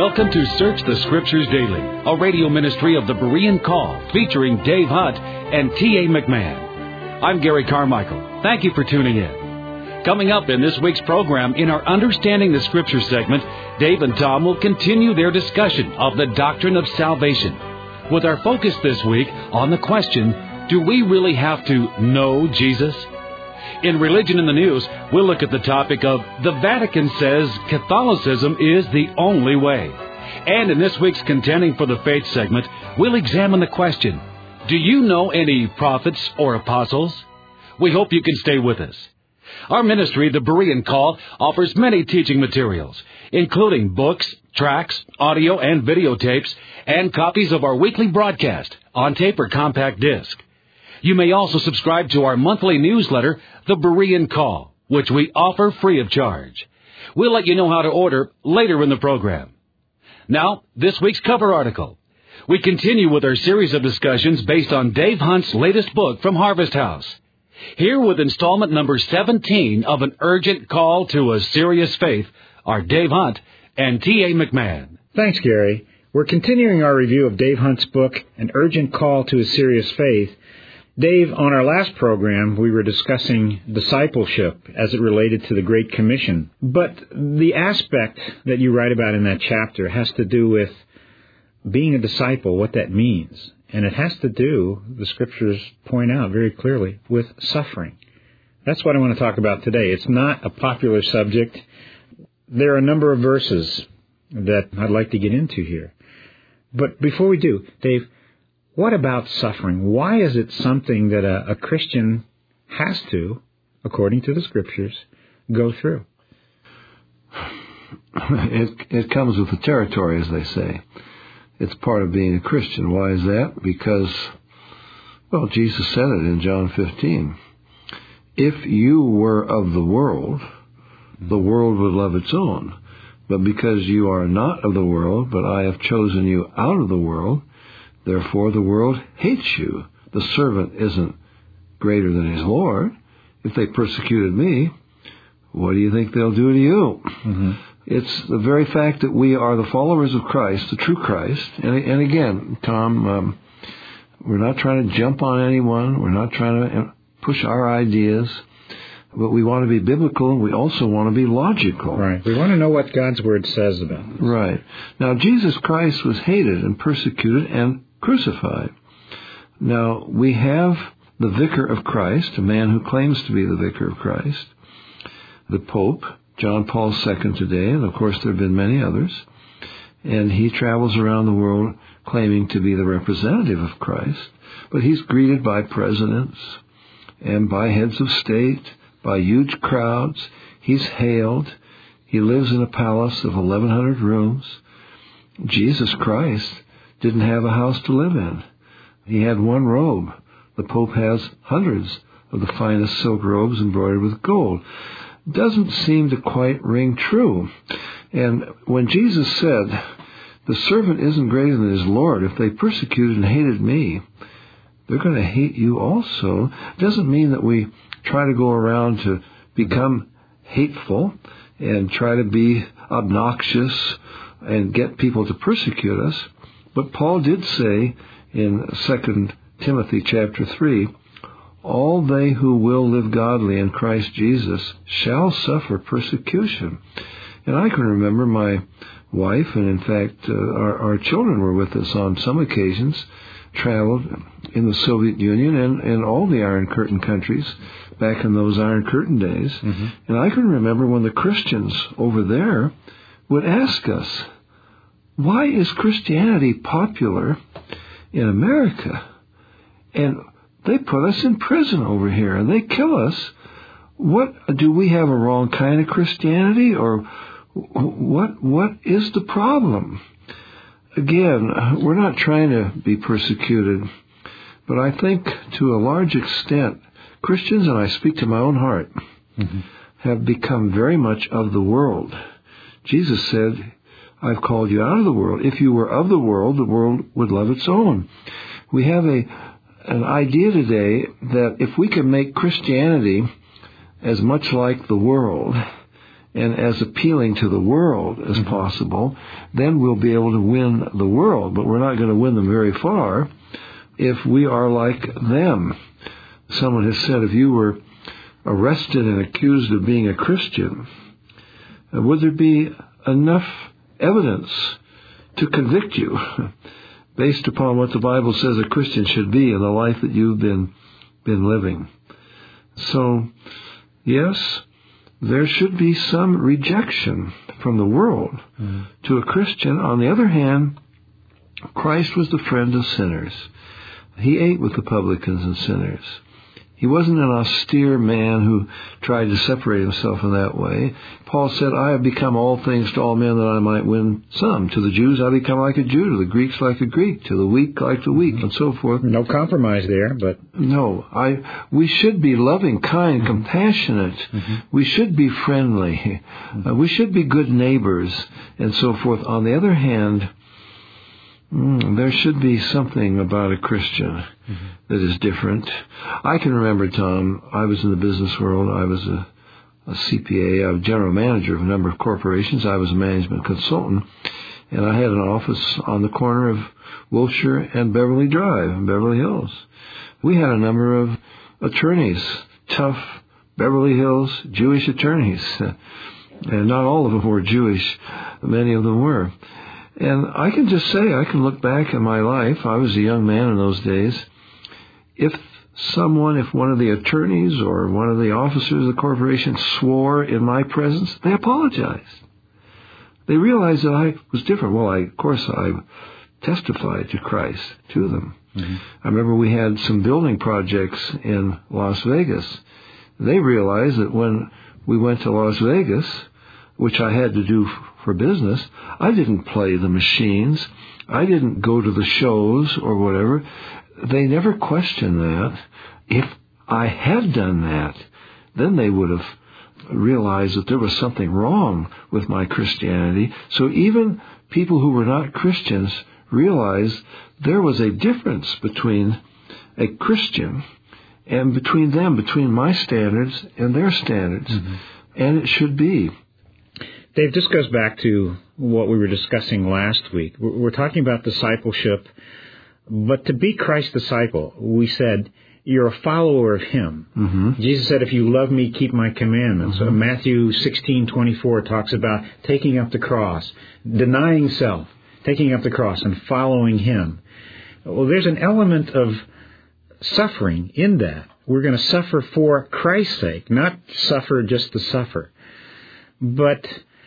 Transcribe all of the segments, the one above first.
Welcome to Search the Scriptures Daily, a radio ministry of the Berean Call, featuring Dave Hunt and T.A. McMahon. I'm Gary Carmichael. Thank you for tuning in. Coming up in this week's program, in our Understanding the Scriptures segment, Dave and Tom will continue their discussion of the doctrine of salvation, with our focus this week on the question, do we really have to know Jesus? In Religion in the News, we'll look at the topic of the Vatican says Catholicism is the only way. And in this week's Contending for the Faith segment, we'll examine the question, do you know any prophets or apostles? We hope you can stay with us. Our ministry, the Berean Call, offers many teaching materials, including books, tracts, audio and videotapes, and copies of our weekly broadcast on tape or compact disc. You may also subscribe to our monthly newsletter, The Berean Call, which we offer free of charge. We'll let you know how to order later in the program. Now, this week's cover article. We continue with our series of discussions based on Dave Hunt's latest book from Harvest House. Here with installment number 17 of An Urgent Call to a Serious Faith are Dave Hunt and T.A. McMahon. Thanks, Gary. We're continuing our review of Dave Hunt's book, An Urgent Call to a Serious Faith. Dave, on our last program, we were discussing discipleship as it related to the Great Commission. But the aspect that you write about in that chapter has to do with being a disciple, what that means. And it has to do, the Scriptures point out very clearly, with suffering. That's what I want to talk about today. It's not a popular subject. There are a number of verses that I'd like to get into here. But before we do, Dave, what about suffering? Why is it something that a Christian has to, according to the Scriptures, go through? It comes with the territory, as they say. It's part of being a Christian. Why is that? Because, well, Jesus said it in John 15. If you were of the world would love its own. But because you are not of the world, but I have chosen you out of the world, therefore the world hates you. The servant isn't greater than his Lord. If they persecuted me, what do you think they'll do to you? Mm-hmm. It's the very fact that we are the followers of Christ, the true Christ. And again, Tom, we're not trying to jump on anyone. We're not trying to push our ideas. But we want to be biblical, and we also want to be logical. Right. We want to know what God's Word says about this. Right. Now, Jesus Christ was hated and persecuted and crucified. Now, we have the Vicar of Christ, a man who claims to be the Vicar of Christ, the Pope, John Paul II today, and of course there have been many others, and he travels around the world claiming to be the representative of Christ, but he's greeted by presidents and by heads of state, by huge crowds. He's hailed. He lives in a palace of 1,100 rooms. Jesus Christ didn't have a house to live in. He had one robe. The Pope has hundreds of the finest silk robes embroidered with gold. Doesn't seem to quite ring true. And when Jesus said, the servant isn't greater than his Lord, if they persecuted and hated me, they're going to hate you also. Doesn't mean that we try to go around to become hateful and try to be obnoxious and get people to persecute us. But Paul did say in 2 Timothy chapter 3, all they who will live godly in Christ Jesus shall suffer persecution. And I can remember my wife, and in fact our children were with us on some occasions, traveled in the Soviet Union and all the Iron Curtain countries back in those Iron Curtain days. Mm-hmm. And I can remember when the Christians over there would ask us, why is Christianity popular in America? And they put us in prison over here, and they kill us. What, do we have a wrong kind of Christianity, or what is the problem? Again, we're not trying to be persecuted, but I think to a large extent, Christians, and I speak to my own heart, mm-hmm. have become very much of the world. Jesus said, I've called you out of the world. If you were of the world would love its own. We have an idea today that if we can make Christianity as much like the world and as appealing to the world as possible, then we'll be able to win the world. But we're not going to win them very far if we are like them. Someone has said, if you were arrested and accused of being a Christian, would there be enough evidence to convict you based upon what the Bible says a Christian should be in the life that you've been living? So, yes, there should be some rejection from the world to a Christian. On the other hand, Christ was the friend of sinners. He ate with the publicans and sinners. He wasn't an austere man who tried to separate himself in that way. Paul said, I have become all things to all men that I might win some. To the Jews I become like a Jew, to the Greeks like a Greek, to the weak like the weak, and so forth. No compromise there, but... No, we should be loving, kind, compassionate. We should be friendly. We should be good neighbors, and so forth. On the other hand, there should be something about a Christian that is different. I can remember, Tom, I was in the business world. I was a CPA. I was general manager of a number of corporations. I was a management consultant. And I had an office on the corner of Wilshire and Beverly Drive in Beverly Hills. We had a number of attorneys, tough Beverly Hills Jewish attorneys. And not all of them were Jewish. Many of them were. And I can just say, I can look back in my life, I was a young man in those days, if one of the attorneys or one of the officers of the corporation swore in my presence, they apologized. They realized that I was different. Well, of course, I testified to Christ to them. I remember we had some building projects in Las Vegas. They realized that when we went to Las Vegas, which I had to do for business, I didn't play the machines. I didn't go to the shows or whatever. They never questioned that. If I had done that, then they would have realized that there was something wrong with my Christianity. So even people who were not Christians realized there was a difference between a Christian and between them, between my standards and their standards. And it should be. Dave, this goes back to what we were discussing last week. We're talking about discipleship, but to be Christ's disciple, we said, you're a follower of Him. Jesus said, if you love me, keep my commandments. Matthew 16:24 talks about taking up the cross, denying self, taking up the cross, and following Him. Well, there's an element of suffering in that. We're going to suffer for Christ's sake, not suffer just to suffer. But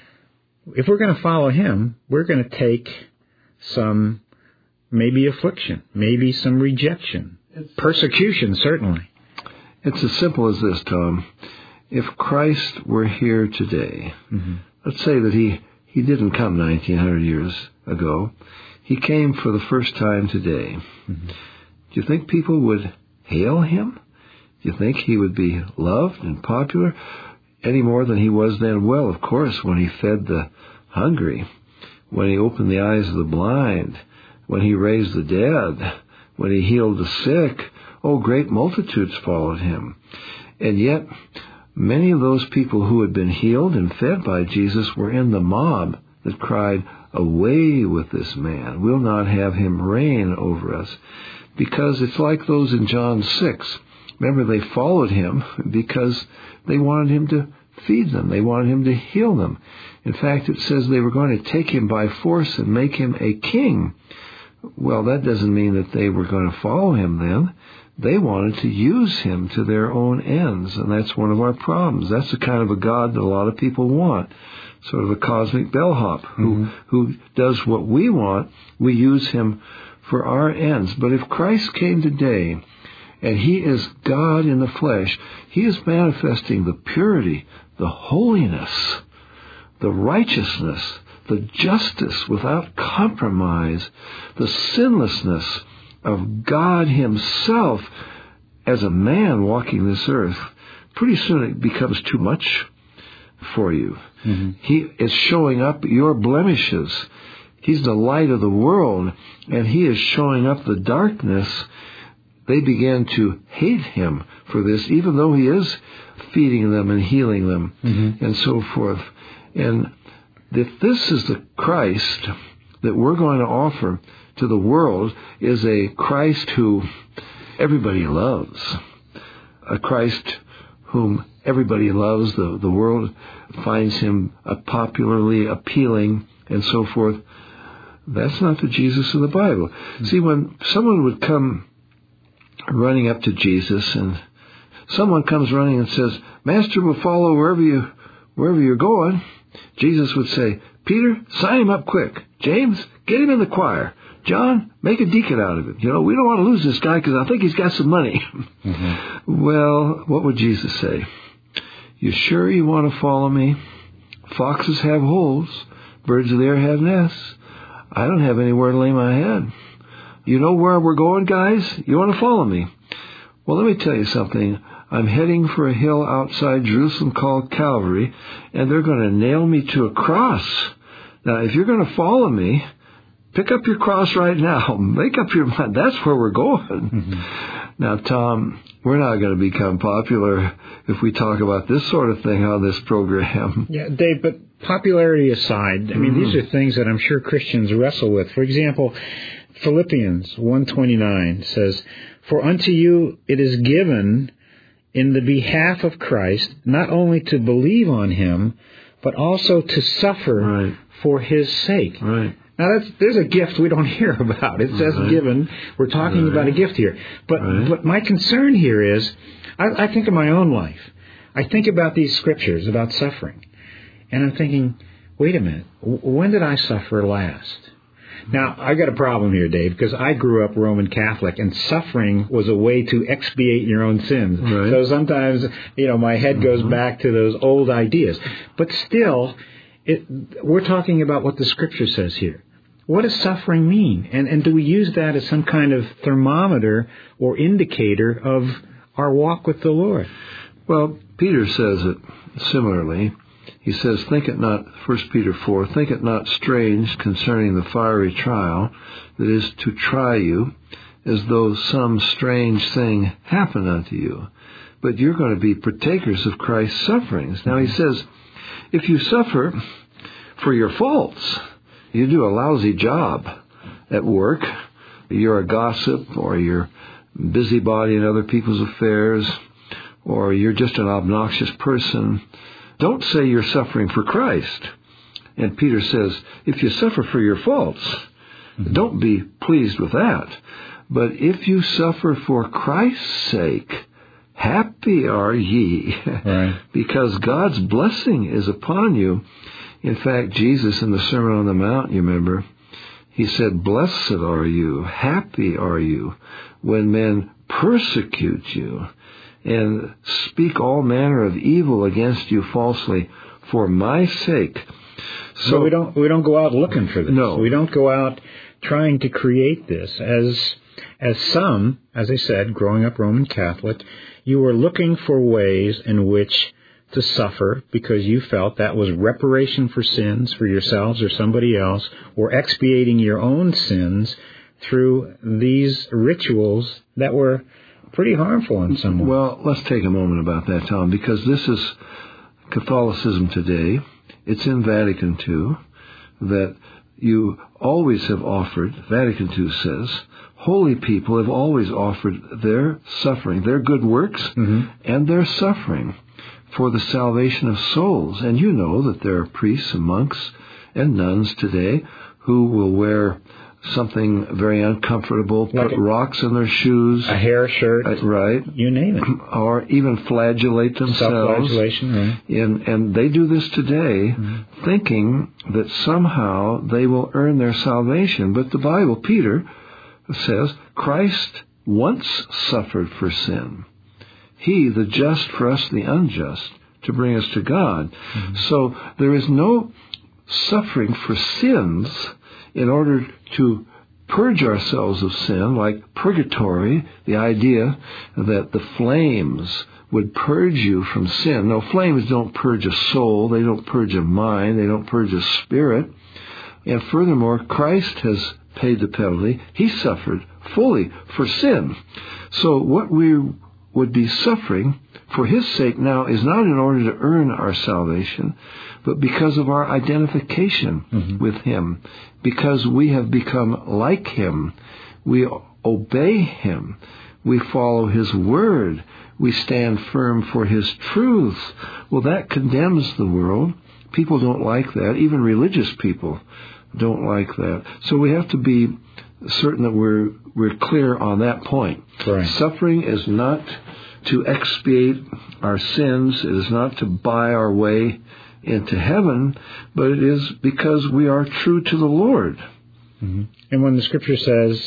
if we're going to follow Him, we're going to take some, maybe affliction, maybe some rejection, persecution, certainly. It's as simple as this, Tom. If Christ were here today, let's say that he didn't come 1900 years ago. He came for the first time today. Do you think people would hail Him? Do you think He would be loved and popular any more than He was then? Well, of course, when He fed the hungry, when He opened the eyes of the blind, when He raised the dead, when He healed the sick, great multitudes followed Him. And yet, many of those people who had been healed and fed by Jesus were in the mob that cried, away with this man. We'll not have Him reign over us. Because it's like those in John 6. Remember, they followed Him because they wanted Him to feed them. They wanted Him to heal them. In fact, it says they were going to take Him by force and make Him a king. Well, that doesn't mean that they were going to follow Him then. They wanted to use Him to their own ends, and that's one of our problems. That's the kind of a God that a lot of people want, sort of a cosmic bellhop who does what we want. We use Him for our ends. But if Christ came today, and He is God in the flesh, He is manifesting the purity, the holiness, the righteousness, the justice without compromise, the sinlessness of God Himself as a man walking this earth. Pretty soon it becomes too much for you. He is showing up your blemishes. He's the light of the world, and He is showing up the darkness they began to hate him for this, even though he is feeding them and healing them and so forth. And if this is the Christ that we're going to offer to the world, is a Christ who everybody loves, a Christ whom everybody loves, the world finds him popularly appealing and so forth, that's not the Jesus of the Bible. See, when someone would come running up to Jesus, and someone comes running and says, "Master will follow wherever you're going," Jesus would say, "Peter, sign him up quick. James, get him in the choir. John, make a deacon out of him. We don't want to lose this guy because I think he's got some money." Well, what would Jesus say? "You sure you want to follow me? Foxes have holes. Birds of the air have nests. I don't have anywhere to lay my head. You know where we're going, guys? You want to follow me? Well, let me tell you something. I'm heading for a hill outside Jerusalem called Calvary, and they're going to nail me to a cross. Now, if you're going to follow me, pick up your cross right now. Make up your mind. That's where we're going." Now, Tom, we're not going to become popular if we talk about this sort of thing on this program. Yeah, Dave, but popularity aside, I mean, these are things that I'm sure Christians wrestle with. For example, Philippians 1:29 says, "For unto you it is given in the behalf of Christ, not only to believe on him, but also to suffer for his sake." Right. Now, there's a gift we don't hear about. It says given. We're talking about a gift here. But my concern here is, I think of my own life. I think about these scriptures about suffering. And I'm thinking, wait a minute, when did I suffer last? Now, I've got a problem here, Dave, because I grew up Roman Catholic, and suffering was a way to expiate your own sins. Right. So sometimes, my head goes back to those old ideas. But still, we're talking about what the Scripture says here. What does suffering mean? And do we use that as some kind of thermometer or indicator of our walk with the Lord? Well, Peter says it similarly. He says, "Think it not," 1 Peter 4, "think it not strange concerning the fiery trial that is to try you, as though some strange thing happened unto you. But you're going to be partakers of Christ's sufferings." Now he says, if you suffer for your faults, you do a lousy job at work, you're a gossip, or you're busybody in other people's affairs, or you're just an obnoxious person, don't say you're suffering for Christ. And Peter says, if you suffer for your faults, don't be pleased with that. But if you suffer for Christ's sake, happy are ye, because God's blessing is upon you. In fact, Jesus in the Sermon on the Mount, you remember, he said, "Blessed are you, happy are you, when men persecute you and speak all manner of evil against you falsely for my sake." So we don't go out looking for this. No. We don't go out trying to create this. As some, as I said, growing up Roman Catholic, you were looking for ways in which to suffer because you felt that was reparation for sins for yourselves or somebody else, or expiating your own sins through these rituals that were pretty harmful in some way. Well, let's take a moment about that, Tom, because this is Catholicism today. It's in Vatican II that you always have offered, Vatican II says, holy people have always offered their suffering, their good works, and their suffering for the salvation of souls. And you know that there are priests and monks and nuns today who will wear something very uncomfortable, like put rocks in their shoes, a hair shirt, right? You name it, or even flagellate themselves. Self-flagellation, right? And they do this today, thinking that somehow they will earn their salvation. But the Bible, Peter says, Christ once suffered for sin. He, the just for us, the unjust, to bring us to God. So there is no suffering for sins in order to purge ourselves of sin, like purgatory, the idea that the flames would purge you from sin. No, flames don't purge a soul, they don't purge a mind, they don't purge a spirit. And furthermore, Christ has paid the penalty. He suffered fully for sin. So what we would be suffering for his sake now is not in order to earn our salvation, but because of our identification with him, because we have become like him. We obey him. We follow his word. We stand firm for his truth. Well, that condemns the world. People don't like that. Even religious people don't like that. So we have to be certain that we're clear on that point. Right. Suffering is not to expiate our sins. It is not to buy our way into heaven, but it is because we are true to the Lord. And when the Scripture says,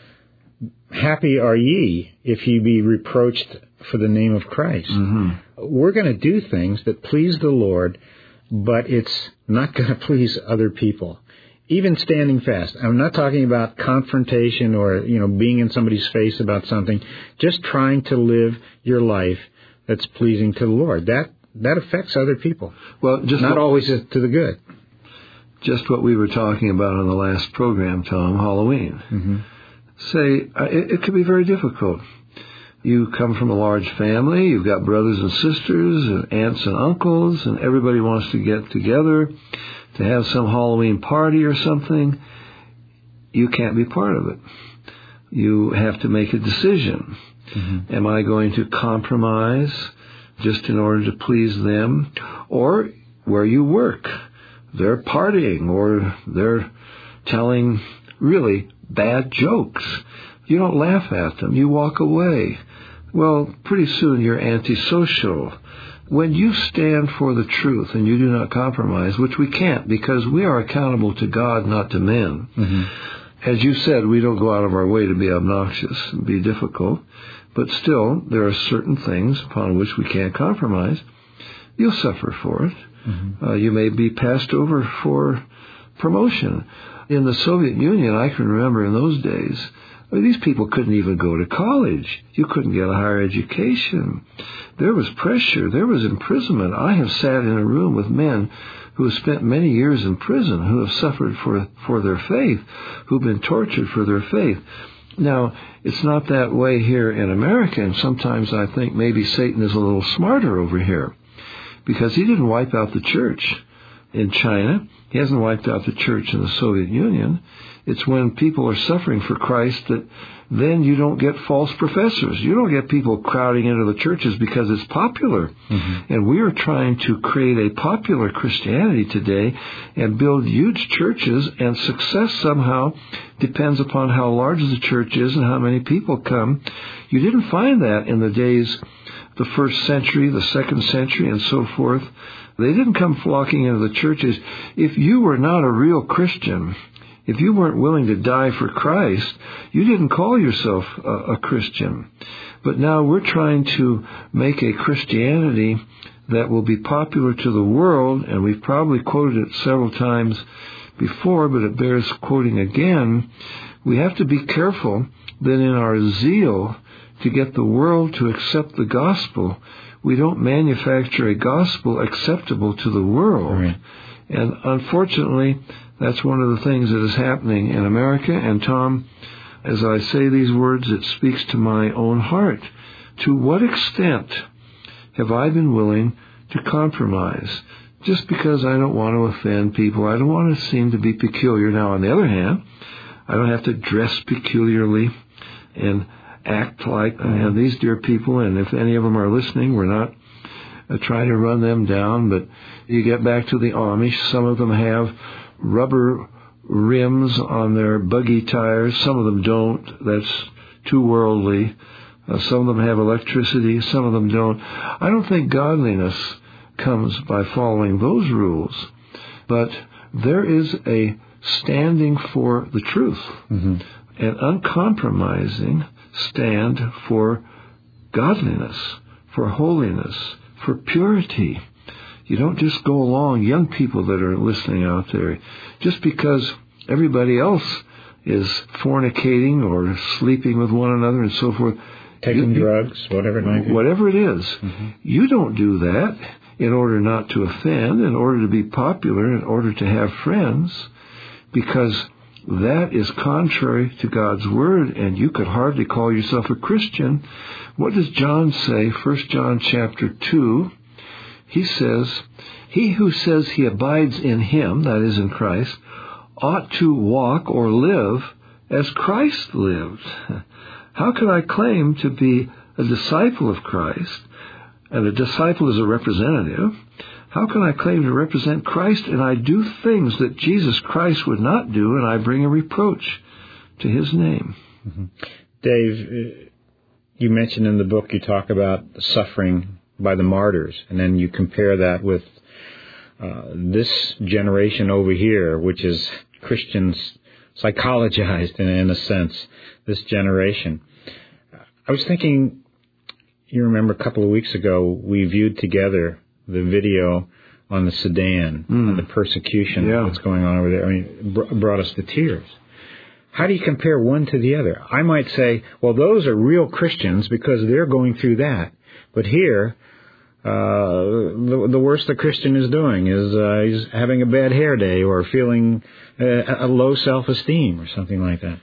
happy are ye if ye be reproached for the name of Christ, we're going to do things that please the Lord, but it's not going to please other people. Even standing fast. I'm not talking about confrontation or, being in somebody's face about something. Just trying to live your life that's pleasing to the Lord. That affects other people. Well, just not always to the good. Just what we were talking about on the last program, Tom, Halloween. Say, it could be very difficult. You come from a large family, you've got brothers and sisters, and aunts and uncles, and everybody wants to get together to have some Halloween party or something. You can't be part of it. You have to make a decision. Am I going to compromise just in order to please them? Or where you work, they're partying or they're telling really bad jokes. You don't laugh at them. You walk away. Well, pretty soon you're antisocial. When you stand for the truth and you do not compromise, which we can't because we are accountable to God, not to men. As you said, we don't go out of our way to be obnoxious and be difficult, but still there are certain things upon which we can't compromise. You'll suffer for it. You may be passed over for promotion. In the Soviet Union, I can remember in those days, these people couldn't even go to college. You couldn't get a higher education. There was pressure. There was imprisonment. I have sat in a room with men who have spent many years in prison, who have suffered for their faith, who've been tortured for their faith. Now, it's not that way here in America, and sometimes I think maybe Satan is a little smarter over here, because he didn't wipe out the church in China. He hasn't wiped out the church in the Soviet Union. It's when people are suffering for Christ that then you don't get false professors. You don't get people crowding into the churches because it's popular. And we are trying to create a popular Christianity today and build huge churches, and success somehow depends upon how large the church is and how many people come. You didn't find that in the days, the first century, the second century, and so forth. They didn't come flocking into the churches. If you were not a real Christian, if you weren't willing to die for Christ, you didn't call yourself a Christian. But now we're trying to make a Christianity that will be popular to the world, and we've probably quoted it several times before, but it bears quoting again. We have to be careful that in our zeal to get the world to accept the gospel, we don't manufacture a gospel acceptable to the world. Right. And unfortunately, that's one of the things that is happening in America. And Tom, as I say these words, it speaks to my own heart. To what extent have I been willing to compromise? Just because I don't want to offend people, I don't want to seem to be peculiar. Now, on the other hand, I don't have to dress peculiarly and act like these dear people, and if any of them are listening, we're not trying to run them down, but you get back to the Amish, some of them have rubber rims on their buggy tires, some of them don't. That's too worldly. Some of them have electricity, some of them don't. I don't think godliness comes by following those rules, but there is a standing for the truth, an uncompromising stand for godliness, for holiness, for purity. You don't just go along, young people that are listening out there, just because everybody else is fornicating or sleeping with one another and so forth. Taking drugs, whatever it might be. Whatever it is. You don't do that in order not to offend, in order to be popular, in order to have friends, because that is contrary to God's Word, and you could hardly call yourself a Christian. What does John say? 1 John chapter 2, he says, he who says he abides in him, that is in Christ, ought to walk or live as Christ lived. How can I claim to be a disciple of Christ, and a disciple is a representative? How can I claim to represent Christ and I do things that Jesus Christ would not do, and I bring a reproach to his name? Mm-hmm. Dave, you mentioned in the book you talk about suffering by the martyrs, and then you compare that with this generation over here, which is Christians psychologized in a sense, this generation. I was thinking, you remember a couple of weeks ago, we viewed together the video on the Sudan and the persecution that's going on over there. I mean, it brought us to tears. How do you compare one to the other? I might say, well, those are real Christians because they're going through that. But here, the worst the Christian is doing is he's having a bad hair day or feeling a low self-esteem or something like that.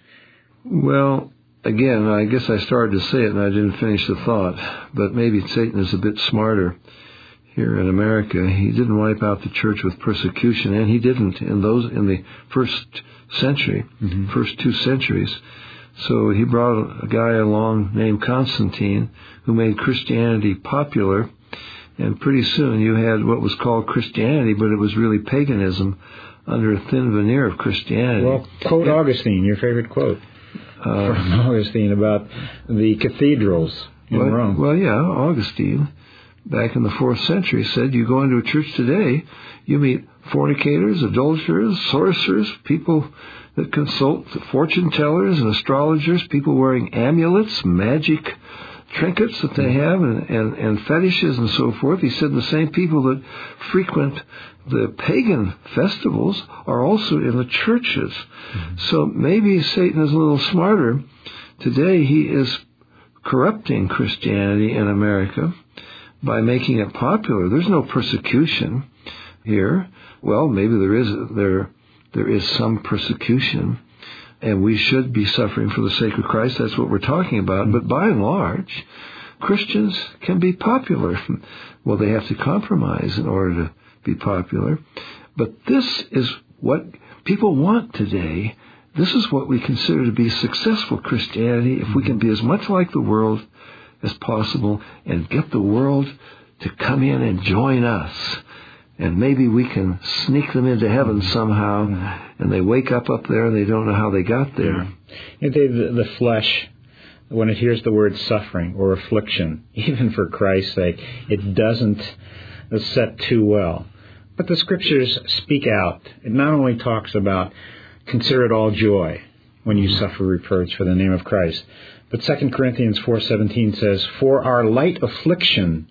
Well, again, I guess I started to say it and I didn't finish the thought, but maybe Satan is a bit smarter. Here in America, he didn't wipe out the church with persecution, and he didn't in the first century, first 2 centuries. So he brought a guy along named Constantine who made Christianity popular, and pretty soon you had what was called Christianity, but it was really paganism under a thin veneer of Christianity. Well, quote Augustine, your favorite quote from Augustine about the cathedrals in Rome. Well, yeah, Augustine, back in the 4th century, said you go into a church today, you meet fornicators, adulterers, sorcerers, people that consult fortune tellers and astrologers, people wearing amulets, magic trinkets that they have, and fetishes and so forth. He said the same people that frequent the pagan festivals are also in the churches. So maybe Satan is a little smarter. Today he is corrupting Christianity in America by making it popular. There's no persecution here. Well, maybe there is some persecution, and we should be suffering for the sake of Christ. That's what we're talking about. But by and large, Christians can be popular. Well, they have to compromise in order to be popular. But this is what people want today. This is what we consider to be successful Christianity, if we can be as much like the world as possible and get the world to come in and join us. And maybe we can sneak them into heaven somehow, and they wake up there and they don't know how they got there. The flesh, when it hears the word suffering or affliction, even for Christ's sake, it doesn't set too well. But the Scriptures speak out. It not only talks about consider it all joy when you suffer reproach for the name of Christ, but 2 Corinthians 4:17 says, for our light affliction,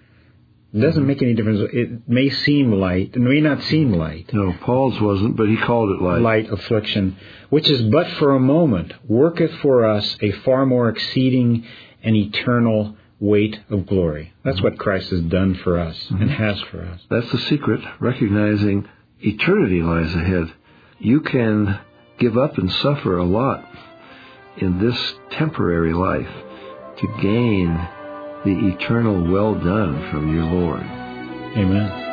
it doesn't make any difference. It may seem light. It may not seem light. No, Paul's wasn't, but he called it light. Light affliction, which is but for a moment, worketh for us a far more exceeding and eternal weight of glory. That's what Christ has done for us and has for us. That's the secret, recognizing eternity lies ahead. You can give up and suffer a lot in this temporary life to gain the eternal well done from your Lord. Amen.